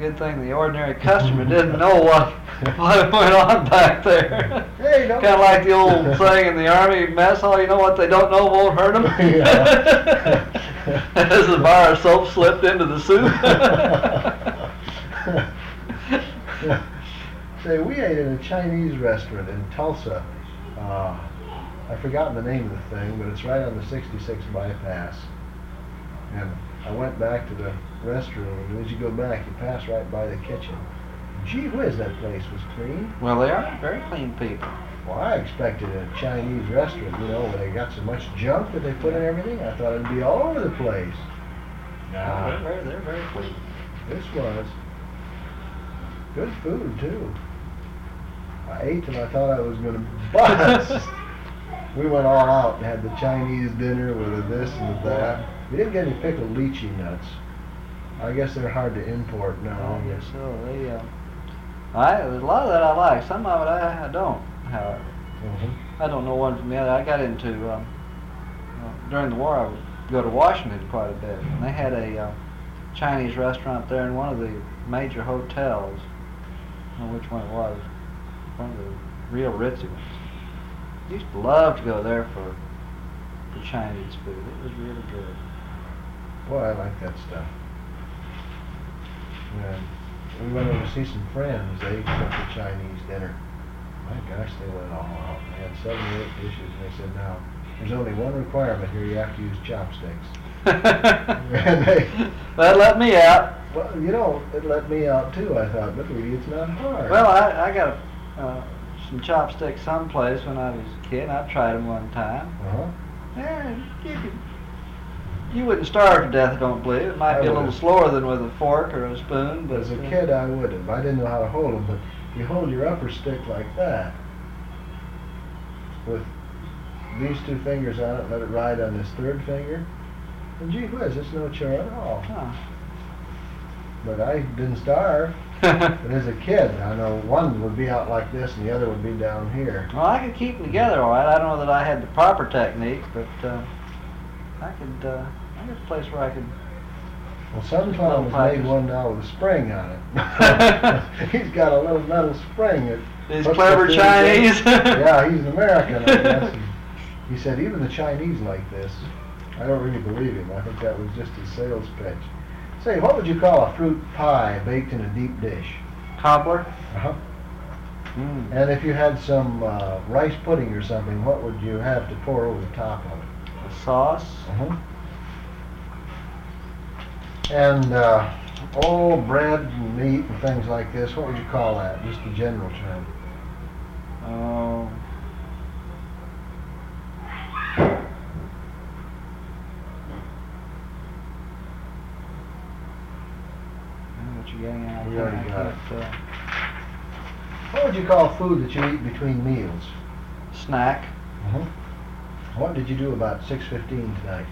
good thing the ordinary customer didn't know what went on back there. Hey, Kind of like the old saying in the Army mess hall, you know what they don't know won't hurt them? As the bar of soap slipped into the soup. Say, we ate in a Chinese restaurant in Tulsa. I've forgotten the name of the thing, but it's right on the 66 bypass. And I went back to the restroom, and as you go back, you pass right by the kitchen. Gee whiz, that place was clean. Well, they are very clean people. Well, I expected a Chinese restaurant, you know, where they got so much junk that they put in everything. I thought it'd be all over the place. Nah, They're very clean. this was good food, too. I ate till I thought I was going to bust. We went all out and had the Chinese dinner with the this and the that. We didn't get any pickled lychee nuts. I guess they're hard to import now. I guess so. There's a lot of that I like. Some of it I don't, however. I don't know one from the other. I got into, during the war, I would go to Washington quite a bit. And they had a Chinese restaurant there in one of the major hotels. I don't know which one it was. One of the real ritzy ones. I used to love to go there for Chinese food. It was really good. Boy, I like that stuff. And we went over to see some friends. They cooked a Chinese dinner. My gosh, they went all out. They had 7 or 8 dishes, and they said, now, there's only one requirement here. You have to use chopsticks. And That let me out. well, you know, it let me out, too. I thought, but really, it's not hard. Well, I got some chopsticks someplace when I was a kid. I tried them one time. Uh-huh. Yeah, you wouldn't starve to death, I don't believe. It might be a little slower than with a fork or a spoon. But as a kid, I would have. I didn't know how to hold them, but you hold your upper stick like that with these 2 fingers on it, let it ride on this 3rd finger, and gee whiz, it's no chore at all. Huh. But I didn't starve. But as a kid, I know one would be out like this and the other would be down here. Well, I could keep them together all right. I don't know that I had the proper technique, but I could a place where I could. Well, some fellow has made one now with a spring on it. He's got a little metal spring. These clever Chinese. Yeah, he's an American, I guess. He said even the Chinese like this. I don't really believe him. I think that was just his sales pitch. Say, what would you call a fruit pie baked in a deep dish? Cobbler. Uh-huh. Mm. And if you had some rice pudding or something, what would you have to pour over the top of it? A sauce. Uh-huh. And bread and meat and things like this, what would you call that? Just the general term. What you getting at? We already got it. What would you call food that you eat between meals? Snack. Uh-huh. What did you do about 6:15 tonight?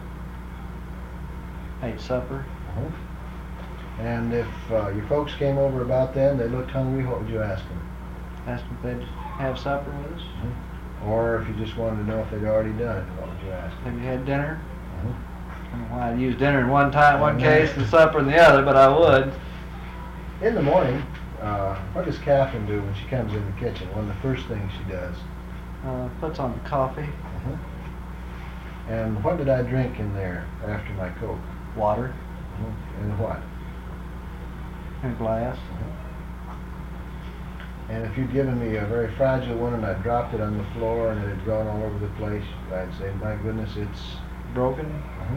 Ate supper. Uh-huh. And if your folks came over about then, they looked hungry, what would you ask them? Asked them if they'd have supper with us. Uh-huh. Or if you just wanted to know if they'd already done it, what would you ask them? Have you had dinner? Uh-huh. I don't know why I'd use dinner in one case and supper in the other, but I would. In the morning, what does Catherine do when she comes in the kitchen? One of the first things she does. Puts on the coffee. Uh-huh. And what did I drink in there after my Coke? Water. Uh-huh. And what? In a glass. Uh-huh. And if you'd given me a very fragile one and I dropped it on the floor and it had gone all over the place, I'd say, my goodness, it's broken. Uh-huh.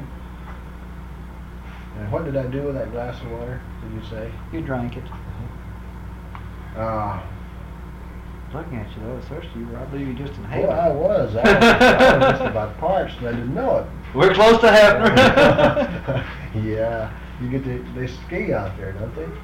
And what did I do with that glass of water, did you say? You drank it. Uh-huh. Looking at you though, thirsty you were. I believe you just inhaled Well, it. I was just about parched and I didn't know it. We're close to Hefner. Yeah, you get to, they ski out there, don't they?